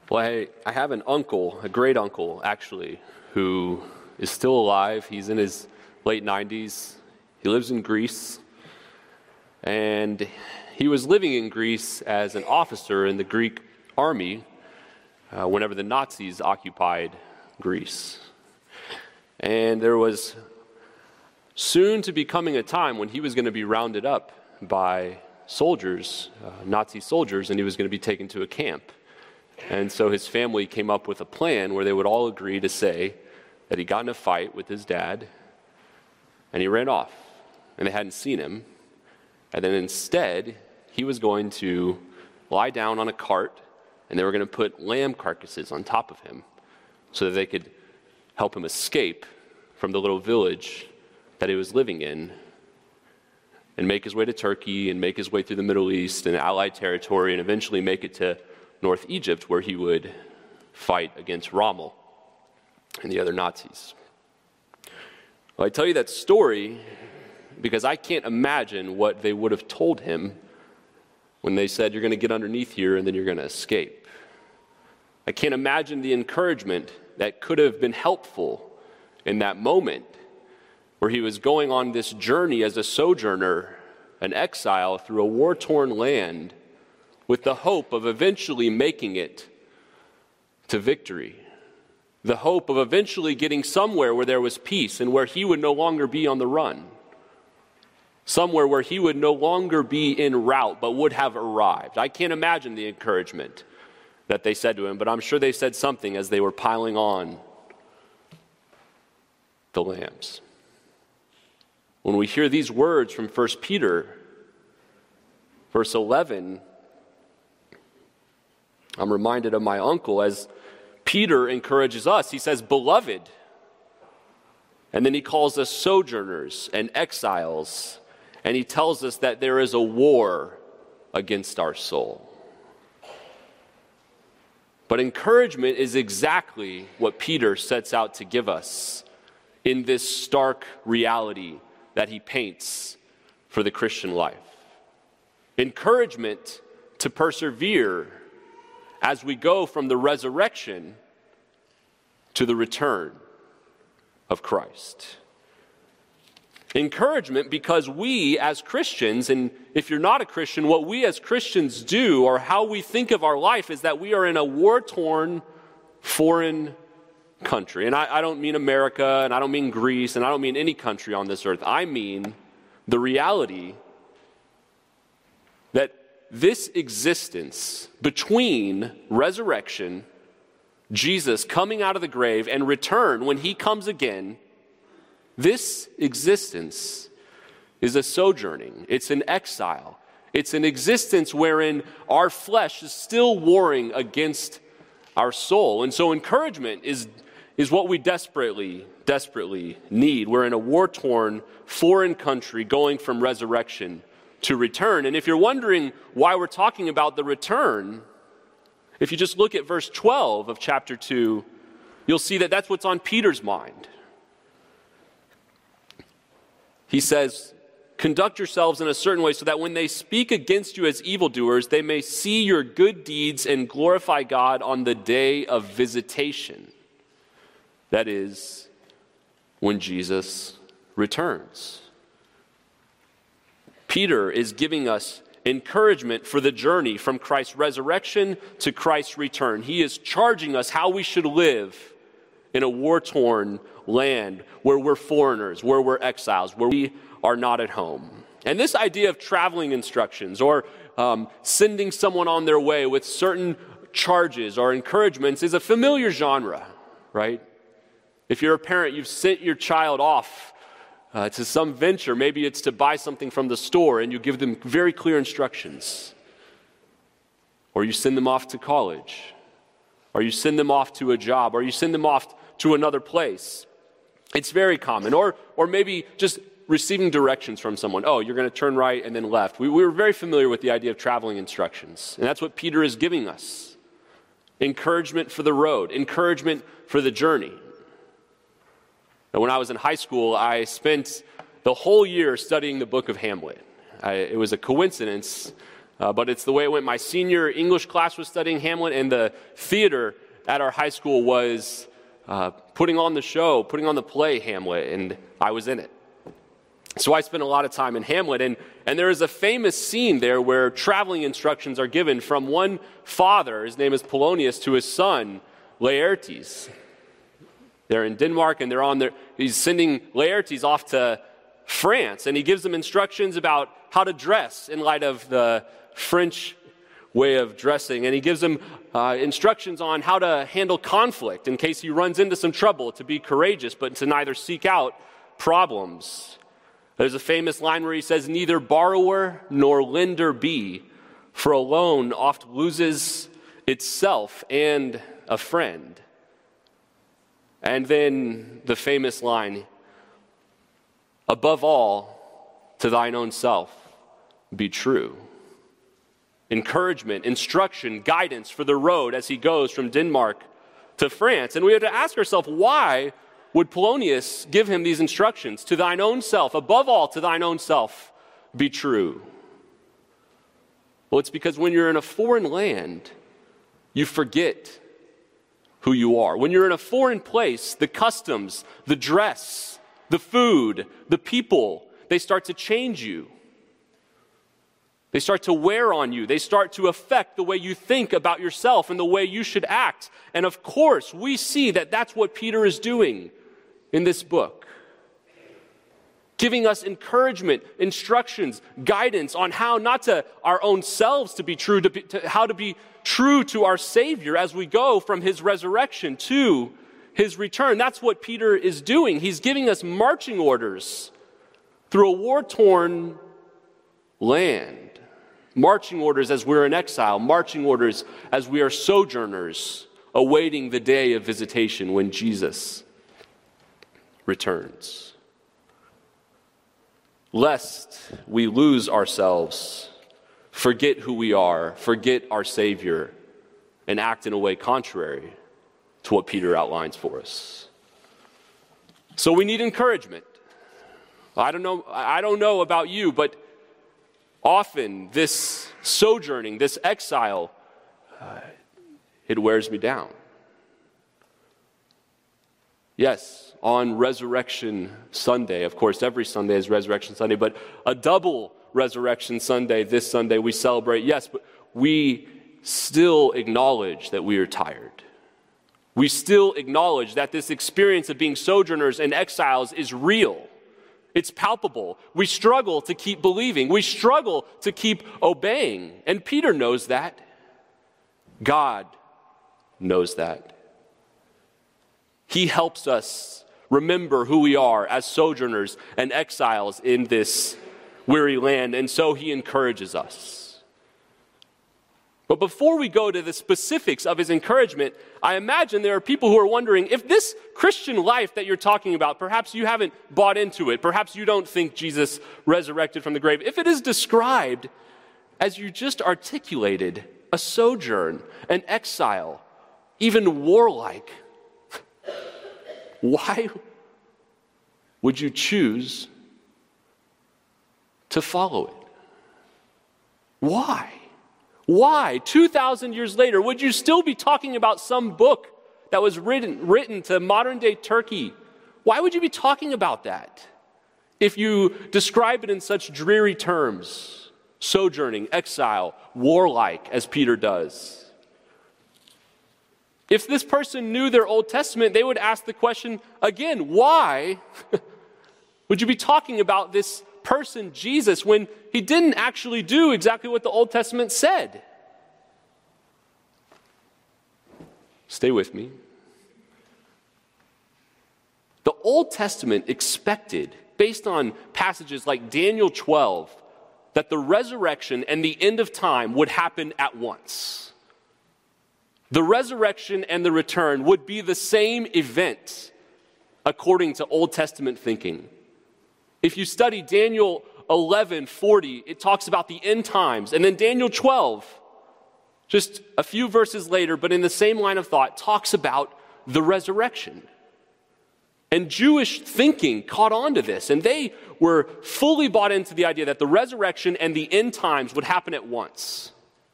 Well, I have an uncle, a great uncle actually, who is still alive. He's in his late 90s. He lives in Greece. And he was living in Greece as an officer in the Greek army whenever the Nazis occupied Greece. And there was soon to be coming a time when he was going to be rounded up by soldiers, Nazi soldiers, and he was going to be taken to a camp. And so his family came up with a plan where they would all agree to say that he got in a fight with his dad and he ran off and they hadn't seen him. And then instead, he was going to lie down on a cart and they were going to put lamb carcasses on top of him so that they could help him escape from the little village that he was living in and make his way to Turkey and make his way through the Middle East and Allied territory and eventually make it to North Egypt, where he would fight against Rommel and the other Nazis. Well, I tell you that story because I can't imagine what they would have told him when they said, you're going to get underneath here and then you're going to escape. I can't imagine the encouragement that could have been helpful in that moment where he was going on this journey as a sojourner, an exile through a war-torn land, with the hope of eventually making it to victory, the hope of eventually getting somewhere where there was peace and where he would no longer be on the run, somewhere where he would no longer be en route but would have arrived. I can't imagine the encouragement that they said to him, but I'm sure they said something as they were piling on the lambs. When we hear these words from 1 Peter, verse 11, I'm reminded of my uncle as Peter encourages us. He says, beloved. And then he calls us sojourners and exiles. And he tells us that there is a war against our soul. But encouragement is exactly what Peter sets out to give us in this stark reality that he paints for the Christian life. Encouragement to persevere as we go from the resurrection to the return of Christ. Encouragement because we as Christians, and if you're not a Christian, what we as Christians do or how we think of our life is that we are in a war-torn foreign country. And I don't mean America, and I don't mean Greece, and I don't mean any country on this earth. I mean the reality that this existence between resurrection, Jesus coming out of the grave, and return when he comes again, this existence is a sojourning. It's an exile. It's an existence wherein our flesh is still warring against our soul. And so encouragement is what we desperately need. We're in a war-torn foreign country going from resurrection to return. And if you're wondering why we're talking about the return, if you just look at verse 12 of chapter 2, you'll see that that's what's on Peter's mind. He says, conduct yourselves in a certain way so that when they speak against you as evildoers, they may see your good deeds and glorify God on the day of visitation. That is, when Jesus returns. Peter is giving us encouragement for the journey from Christ's resurrection to Christ's return. He is charging us how we should live in a war-torn land where we're foreigners, where we're exiles, where we are not at home. And this idea of traveling instructions or sending someone on their way with certain charges or encouragements is a familiar genre, right? If you're a parent, you've sent your child off to some venture. Maybe it's to buy something from the store and you give them very clear instructions. Or you send them off to college. Or you send them off to a job. Or you send them off to another place. It's very common. Or maybe just receiving directions from someone. Oh, you're going to turn right and then left. We were very familiar with the idea of traveling instructions. And that's what Peter is giving us. Encouragement for the road. Encouragement for the journey. Now, when I was in high school, I spent the whole year studying the book of Hamlet. It was a coincidence. but it's the way it went. My senior English class was studying Hamlet, and the theater at our high school was putting on the play Hamlet, and I was in it. So I spent a lot of time in Hamlet, and there is a famous scene there where traveling instructions are given from one father, his name is Polonius, to his son, Laertes. They're in Denmark, and he's sending Laertes off to France, and he gives them instructions about how to dress in light of the French way of dressing, and he gives them instructions on how to handle conflict in case he runs into some trouble, to be courageous, but to neither seek out problems. There's a famous line where he says, "Neither borrower nor lender be, for a loan oft loses itself and a friend." And then the famous line, "Above all, to thine own self be true." Encouragement, instruction, guidance for the road as he goes from Denmark to France. And we have to ask ourselves, why would Polonius give him these instructions? To thine own self, above all, to thine own self be true. Well, it's because when you're in a foreign land, you forget who you are. When you're in a foreign place, the customs, the dress, the food, the people, they start to change you. They start to wear on you. They start to affect the way you think about yourself and the way you should act. And of course, we see that that's what Peter is doing in this book. Giving us encouragement, instructions, guidance on how not to our own selves to be true, to how to be true to our Savior as we go from his resurrection to his return. That's what Peter is doing. He's giving us marching orders through a war-torn land. Marching orders as we're in exile, marching orders as we are sojourners, awaiting the day of visitation when Jesus returns. Lest we lose ourselves, forget who we are, forget our Savior, and act in a way contrary to what Peter outlines for us. So we need encouragement. I don't know about you, but often this sojourning, this exile, it wears me down. Yes, on Resurrection Sunday, of course, every Sunday is Resurrection Sunday, but a double Resurrection Sunday, this Sunday we celebrate, yes, but we still acknowledge that we are tired. We still acknowledge that this experience of being sojourners and exiles is real. It's palpable. We struggle to keep believing. We struggle to keep obeying. And Peter knows that. God knows that. He helps us remember who we are as sojourners and exiles in this weary land, and so he encourages us. But before we go to the specifics of his encouragement, I imagine there are people who are wondering if this Christian life that you're talking about, perhaps you haven't bought into it, perhaps you don't think Jesus resurrected from the grave, if it is described as you just articulated, a sojourn, an exile, even warlike, why would you choose to follow it? Why? Why, 2,000 years later, would you still be talking about some book that was written to modern-day Turkey? Why would you be talking about that if you describe it in such dreary terms? Sojourning, exile, warlike, as Peter does. If this person knew their Old Testament, they would ask the question again, why would you be talking about this person, Jesus, when he didn't actually do exactly what the Old Testament said? Stay with me. The Old Testament expected, based on passages like Daniel 12, that the resurrection and the end of time would happen at once. The resurrection and the return would be the same event according to Old Testament thinking. If you study Daniel 11:40, it talks about the end times. And then Daniel 12, just a few verses later, but in the same line of thought, talks about the resurrection. And Jewish thinking caught on to this, and they were fully bought into the idea that the resurrection and the end times would happen at once.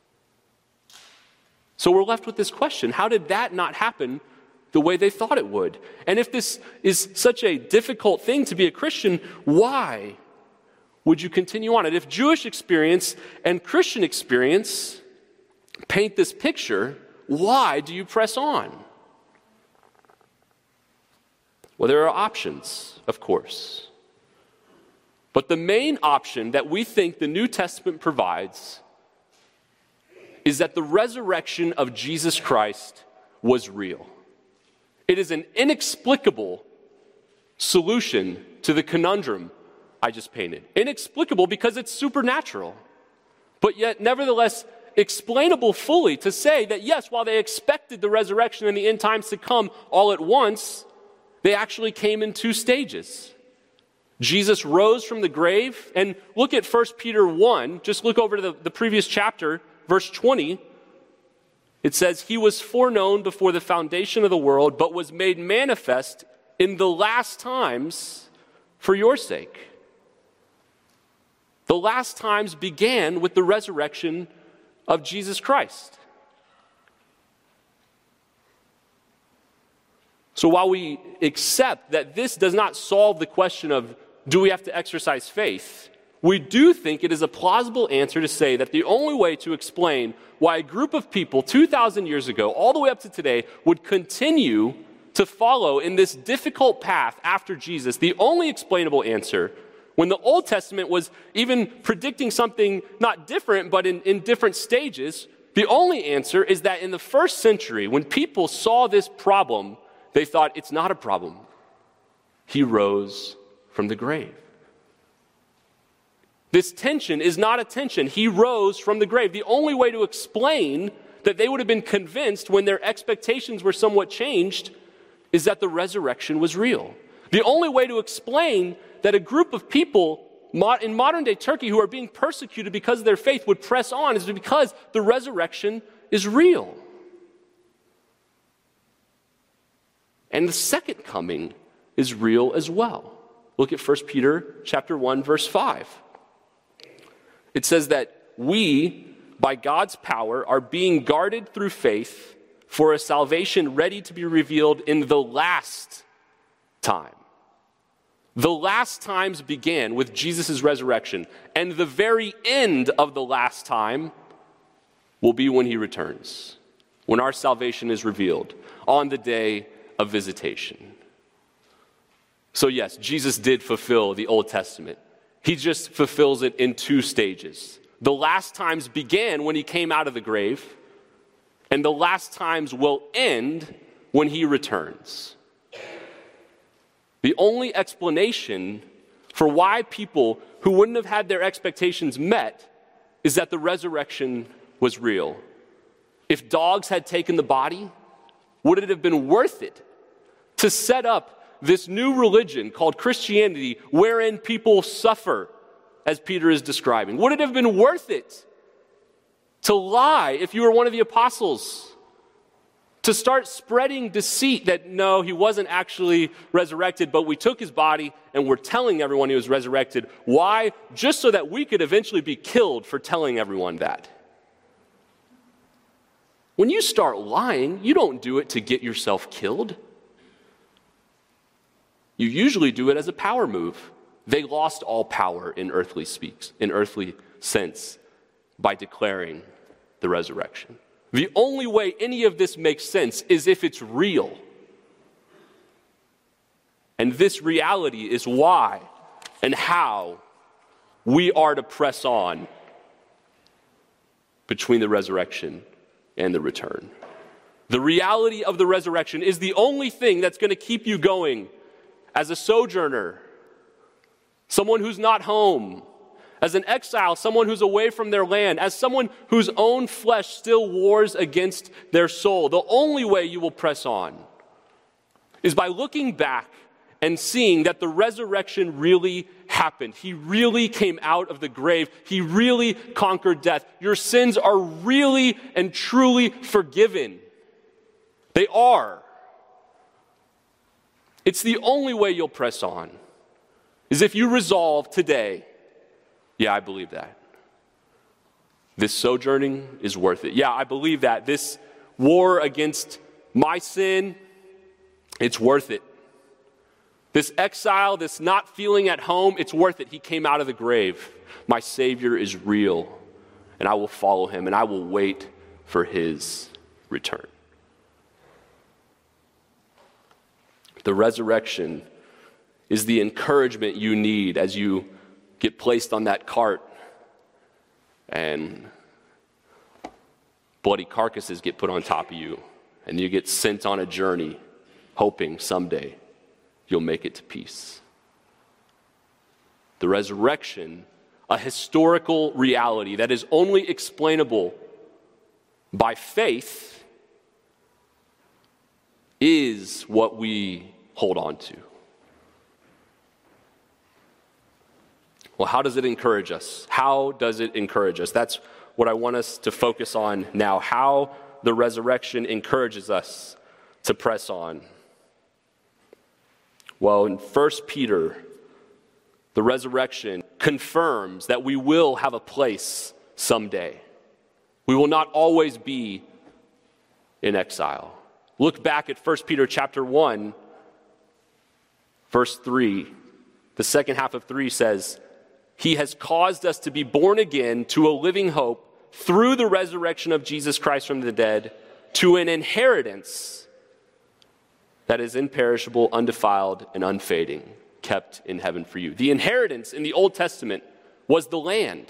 So we're left with this question: how did that not happen the way they thought it would? And if this is such a difficult thing to be a Christian, why would you continue on it? If Jewish experience and Christian experience paint this picture, why do you press on? Well, there are options, of course. But the main option that we think the New Testament provides is that the resurrection of Jesus Christ was real. It is an inexplicable solution to the conundrum I just painted. Inexplicable because it's supernatural, but yet nevertheless explainable fully to say that yes, while they expected the resurrection and the end times to come all at once, they actually came in two stages. Jesus rose from the grave, and look at 1 Peter 1, just look over to the previous chapter, verse 20. It says, "He was foreknown before the foundation of the world, but was made manifest in the last times for your sake." The last times began with the resurrection of Jesus Christ. So while we accept that this does not solve the question of do we have to exercise faith, we do think it is a plausible answer to say that the only way to explain why a group of people 2,000 years ago, all the way up to today, would continue to follow in this difficult path after Jesus, the only explainable answer, when the Old Testament was even predicting something not different, but in different stages, the only answer is that in the first century, when people saw this problem, they thought, it's not a problem. He rose from the grave. This tension is not a tension. He rose from the grave. The only way to explain that they would have been convinced when their expectations were somewhat changed is that the resurrection was real. The only way to explain that a group of people in modern-day Turkey who are being persecuted because of their faith would press on is because the resurrection is real. And the second coming is real as well. Look at 1 Peter chapter 1, verse 5. It says that we, by God's power, are being guarded through faith for a salvation ready to be revealed in the last time. The last times began with Jesus' resurrection, and the very end of the last time will be when he returns, when our salvation is revealed on the day of visitation. So yes, Jesus did fulfill the Old Testament. He just fulfills it in two stages. The last times began when he came out of the grave, and the last times will end when he returns. The only explanation for why people who wouldn't have had their expectations met is that the resurrection was real. If dogs had taken the body, would it have been worth it to set up this new religion called Christianity wherein people suffer, as Peter is describing? Would it have been worth it to lie if you were one of the apostles? To start spreading deceit that no, he wasn't actually resurrected, but we took his body and we're telling everyone he was resurrected. Why? Just so that we could eventually be killed for telling everyone that. When you start lying, you don't do it to get yourself killed. You usually do it as a power move. They lost all power in earthly sense by declaring the resurrection. The only way any of this makes sense is if it's real. And this reality is why and how we are to press on between the resurrection and the return. The reality of the resurrection is the only thing that's going to keep you going as a sojourner, someone who's not home, as an exile, someone who's away from their land, as someone whose own flesh still wars against their soul. The only way you will press on is by looking back and seeing that the resurrection really happened. He really came out of the grave. He really conquered death. Your sins are really and truly forgiven. They are. It's the only way you'll press on, is if you resolve today, yeah, I believe that. This sojourning is worth it. Yeah, I believe that. This war against my sin, it's worth it. This exile, this not feeling at home, it's worth it. He came out of the grave. My Savior is real, and I will follow him, and I will wait for his return. The resurrection is the encouragement you need as you get placed on that cart and bloody carcasses get put on top of you, and you get sent on a journey hoping someday you'll make it to peace. The resurrection, a historical reality that is only explainable by faith, is what we hold on to. Well, how does it encourage us? How does it encourage us? That's what I want us to focus on now. How the resurrection encourages us to press on. Well, in 1 Peter, the resurrection confirms that we will have a place someday. We will not always be in exile. Look back at 1 Peter chapter 1, verse 3. The second half of 3 says, He has caused us to be born again to a living hope through the resurrection of Jesus Christ from the dead, to an inheritance that is imperishable, undefiled, and unfading, kept in heaven for you. The inheritance in the Old Testament was the land.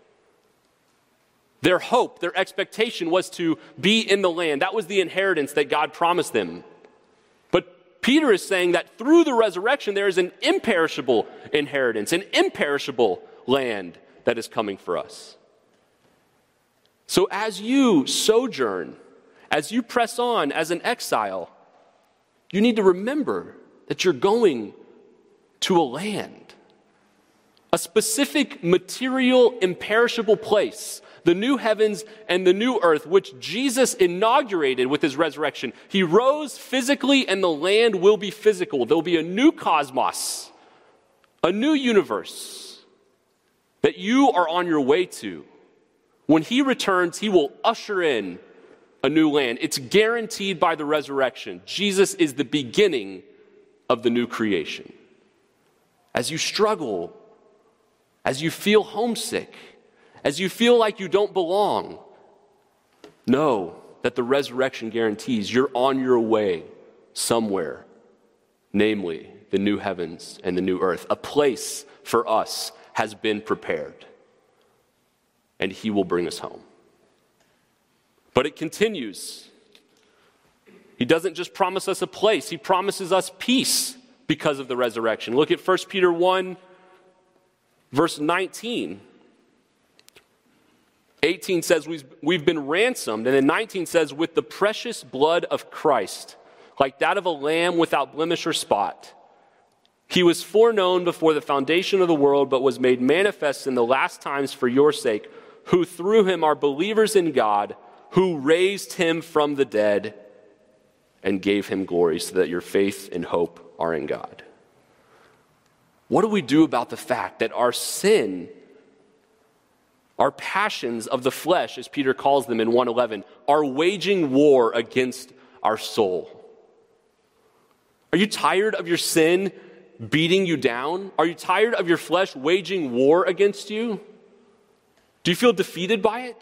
Their hope, their expectation was to be in the land. That was the inheritance that God promised them. But Peter is saying that through the resurrection, there is an imperishable inheritance, an imperishable land that is coming for us. So as you sojourn, as you press on as an exile, you need to remember that you're going to a land, a specific material, imperishable place, the new heavens and the new earth, which Jesus inaugurated with his resurrection. He rose physically, and the land will be physical. There'll be a new cosmos, a new universe that you are on your way to. When he returns, he will usher in a new land. It's guaranteed by the resurrection. Jesus is the beginning of the new creation. As you struggle, as you feel homesick, as you feel like you don't belong, know that the resurrection guarantees you're on your way somewhere, namely the new heavens and the new earth. A place for us has been prepared, and he will bring us home. But it continues. He doesn't just promise us a place, he promises us peace because of the resurrection. Look at 1 Peter 1, verse 19. 18 says we've been ransomed, and then 19 says, with the precious blood of Christ, like that of a lamb without blemish or spot. He was foreknown before the foundation of the world, but was made manifest in the last times for your sake, who through him are believers in God, who raised him from the dead and gave him glory, so that your faith and hope are in God. What do we do about the fact that our sin, our passions of the flesh, as Peter calls them in 1:11, are waging war against our soul? Are you tired of your sin beating you down? Are you tired of your flesh waging war against you? Do you feel defeated by it?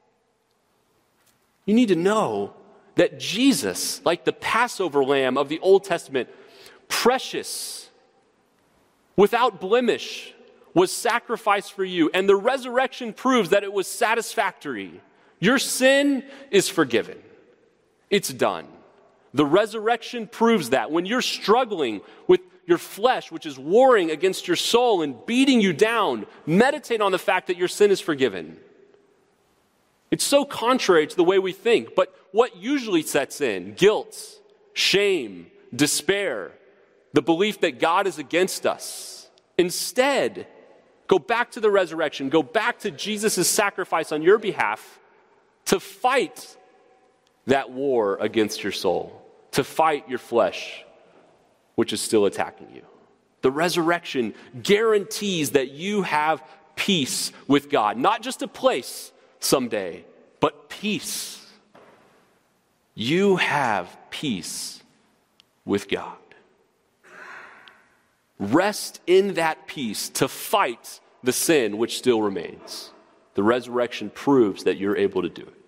You need to know that Jesus, like the Passover lamb of the Old Testament, precious, without blemish, was sacrificed for you. And the resurrection proves that it was satisfactory. Your sin is forgiven. It's done. The resurrection proves that. When you're struggling with your flesh, which is warring against your soul and beating you down, meditate on the fact that your sin is forgiven. It's so contrary to the way we think, but what usually sets in? Guilt, shame, despair, the belief that God is against us. Instead, go back to the resurrection, go back to Jesus' sacrifice on your behalf to fight that war against your soul, to fight your flesh, which is still attacking you. The resurrection guarantees that you have peace with God. Not just a place someday, but peace. You have peace with God. Rest in that peace to fight the sin which still remains. The resurrection proves that you're able to do it.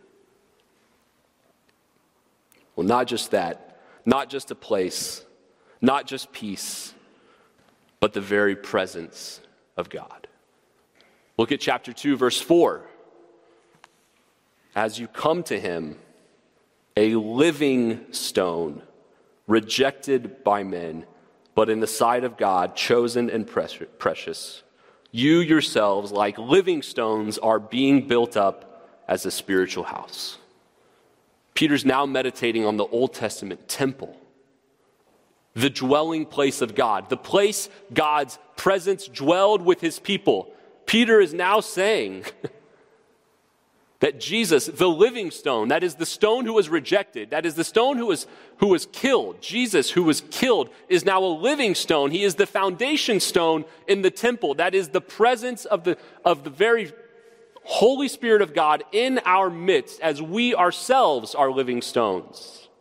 Well, not just that, not just a place, not just peace, but the very presence of God. Look at chapter 2, verse 4. As you come to him, a living stone, rejected by men, but in the sight of God, chosen and precious, you yourselves, like living stones, are being built up as a spiritual house. Peter's now meditating on the Old Testament temple, the dwelling place of God, the place God's presence dwelled with his people. Peter is now saying that Jesus, the living stone, that is the stone who was rejected, that is the stone who was killed, Jesus who was killed, is now a living stone. He is the foundation stone in the temple. That is the presence of the very Holy Spirit of God in our midst as we ourselves are living stones.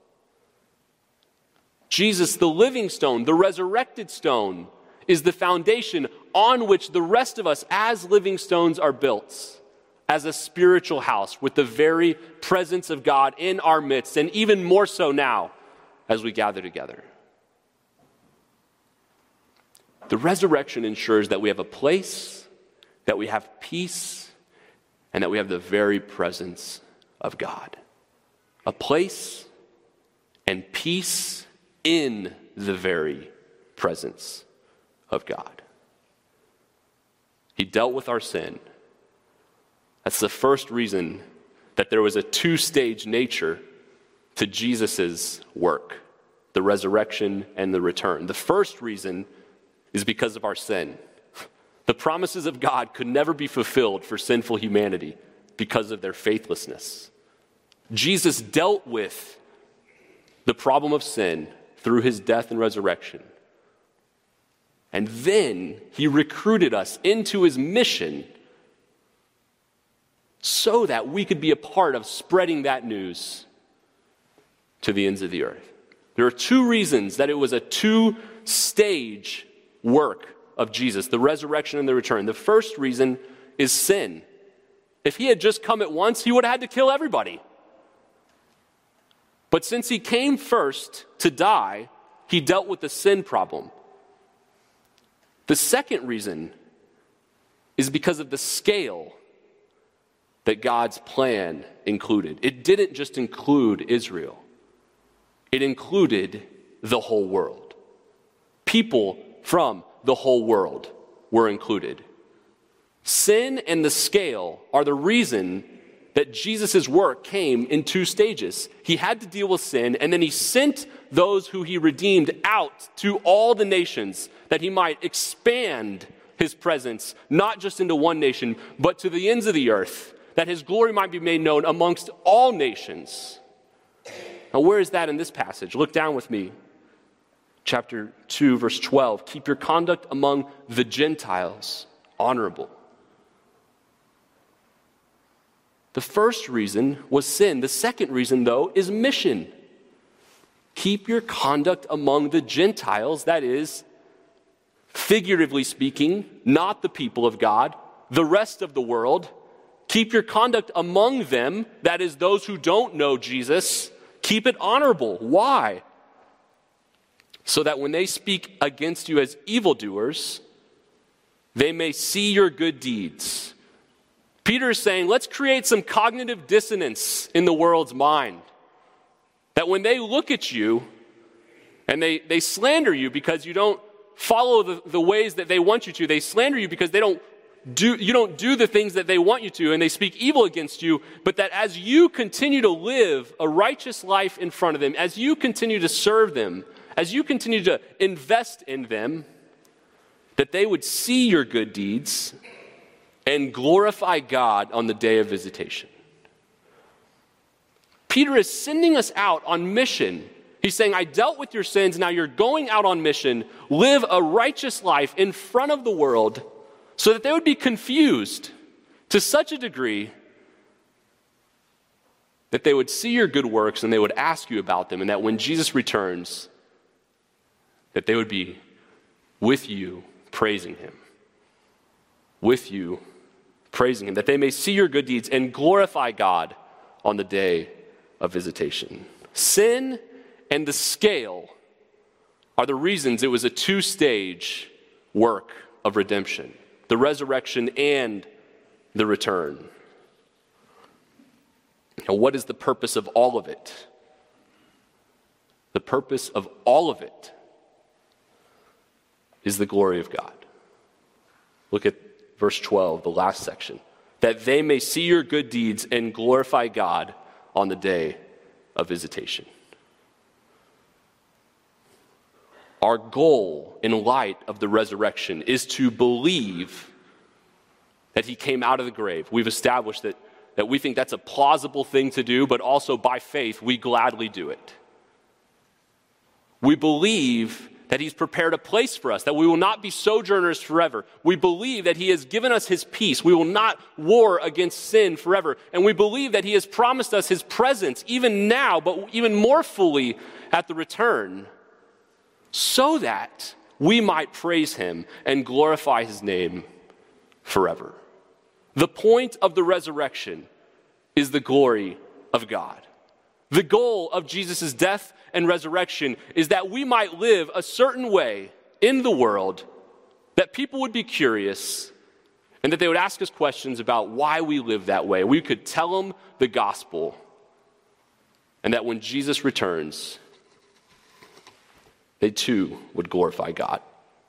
Jesus, the living stone, the resurrected stone, is the foundation on which the rest of us as living stones are built. As a spiritual house with the very presence of God in our midst, and even more so now as we gather together. The resurrection ensures that we have a place, that we have peace, and that we have the very presence of God. A place and peace in the very presence of God. He dealt with our sin. That's the first reason that there was a two-stage nature to Jesus' work, the resurrection and the return. The first reason is because of our sin. The promises of God could never be fulfilled for sinful humanity because of their faithlessness. Jesus dealt with the problem of sin through his death and resurrection. And then he recruited us into his mission so that we could be a part of spreading that news to the ends of the earth. There are two reasons that it was a two-stage work of Jesus, the resurrection and the return. The first reason is sin. If he had just come at once, he would have had to kill everybody. But since he came first to die, he dealt with the sin problem. The second reason is because of the scale that God's plan included. It didn't just include Israel. It included the whole world. People from the whole world were included. Sin and the scale are the reason that Jesus' work came in two stages. He had to deal with sin, and then he sent those who he redeemed out to all the nations that he might expand his presence, not just into one nation, but to the ends of the earth, that his glory might be made known amongst all nations. Now, where is that in this passage? Look down with me. Chapter 2, verse 12. Keep your conduct among the Gentiles honorable. The first reason was sin. The second reason, though, is mission. Keep your conduct among the Gentiles, that is, figuratively speaking, not the people of God, the rest of the world. Keep your conduct among them, that is, those who don't know Jesus. Keep it honorable. Why? So that when they speak against you as evildoers, they may see your good deeds. Peter is saying, let's create some cognitive dissonance in the world's mind. That when they look at you and they slander you because you don't follow the ways that they want you to, they slander you because you don't do the things that they want you to, and they speak evil against you, but that as you continue to live a righteous life in front of them, as you continue to serve them, as you continue to invest in them, that they would see your good deeds and glorify God on the day of visitation. Peter is sending us out on mission He's saying, I dealt with your sins, now you're going out on mission, live a righteous life in front of the world so that they would be confused to such a degree that they would see your good works and they would ask you about them, and that when Jesus returns, that they would be with you praising him. With you praising him, that they may see your good deeds and glorify God on the day of visitation. Sin and the scale are the reasons it was a two-stage work of redemption, the resurrection and the return. Now, what is the purpose of all of it? The purpose of all of it is the glory of God. Look at verse 12, the last section. That they may see your good deeds and glorify God on the day of visitation. Our goal in light of the resurrection is to believe that he came out of the grave. We've established that we think that's a plausible thing to do, but also by faith, we gladly do it. We believe that he's prepared a place for us, that we will not be sojourners forever. We believe that he has given us his peace. We will not war against sin forever. And we believe that he has promised us his presence even now, but even more fully at the return, so that we might praise him and glorify his name forever. The point of the resurrection is the glory of God. The goal of Jesus' death and resurrection is that we might live a certain way in the world, that people would be curious, and that they would ask us questions about why we live that way. We could tell them the gospel, and that when Jesus returns, they too would glorify God.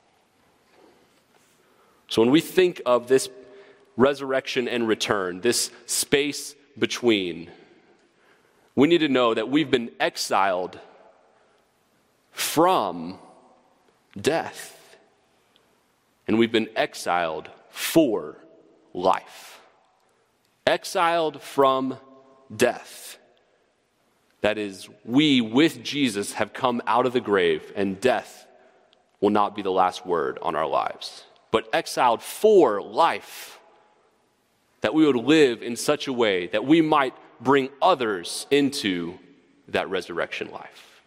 So when we think of this resurrection and return, this space between, we need to know that we've been exiled from death, and we've been exiled for life. Exiled from death. That is, we with Jesus have come out of the grave, and death will not be the last word on our lives. But exiled for life, that we would live in such a way that we might bring others into that resurrection life.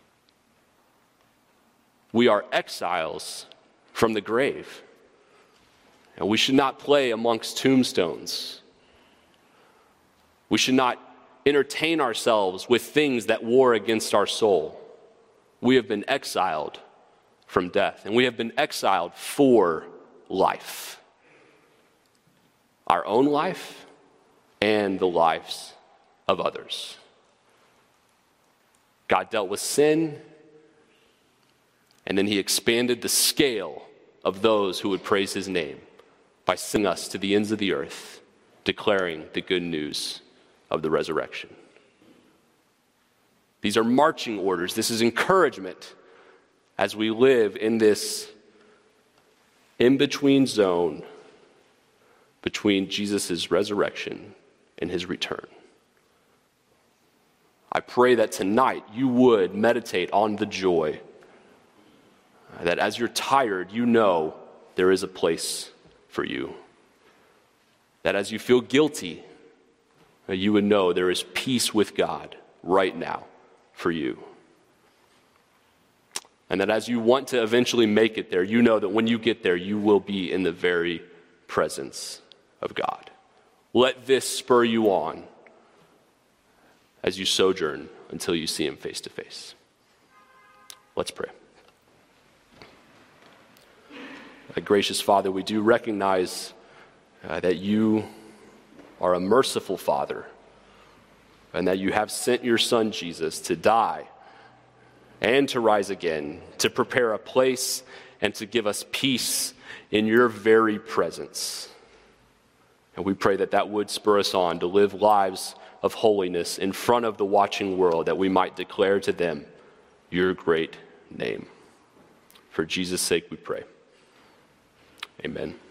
We are exiles from the grave, and we should not play amongst tombstones. We should not entertain ourselves with things that war against our soul. We have been exiled from death, and we have been exiled for life. Our own life and the lives of others. God dealt with sin, and then he expanded the scale of those who would praise his name by sending us to the ends of the earth, declaring the good news of the resurrection. These are marching orders. This is encouragement as we live in this in-between zone between Jesus' resurrection and his return. I pray that tonight you would meditate on the joy, that as you're tired, you know there is a place for you. That as you feel guilty, you would know there is peace with God right now for you. And that as you want to eventually make it there, you know that when you get there, you will be in the very presence of God. Let this spur you on as you sojourn until you see him face to face. Let's pray. Gracious Father, we do recognize that you are a merciful Father, and that you have sent your Son Jesus to die and to rise again, to prepare a place and to give us peace in your very presence. And we pray that that would spur us on to live lives of holiness in front of the watching world, that we might declare to them your great name. For Jesus' sake we pray. Amen.